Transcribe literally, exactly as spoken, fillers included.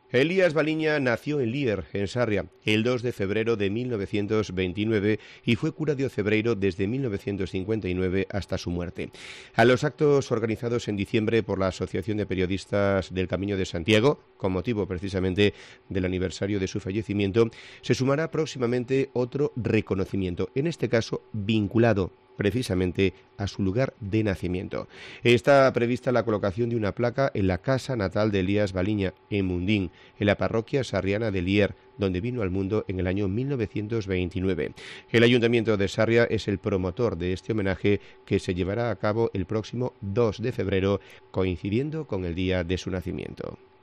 Elías Baliña nació en Lier, en Sarria, el dos de febrero de mil novecientos veintinueve y fue cura de Ocebreiro desde mil novecientos cincuenta y nueve hasta su muerte. A los actos organizados en diciembre por la Asociación de Periodistas del Camino de Santiago, con motivo precisamente del aniversario de su fallecimiento, se sumará próximamente otro reconocimiento, en este caso vinculado precisamente a su lugar de nacimiento. Está prevista la colocación de una placa en la casa natal de Elías Baliña, en Mundín, en la parroquia sarriana de Lier, donde vino al mundo en el año mil novecientos veintinueve. El Ayuntamiento de Sarria es el promotor de este homenaje que se llevará a cabo el próximo dos de febrero, coincidiendo con el día de su nacimiento.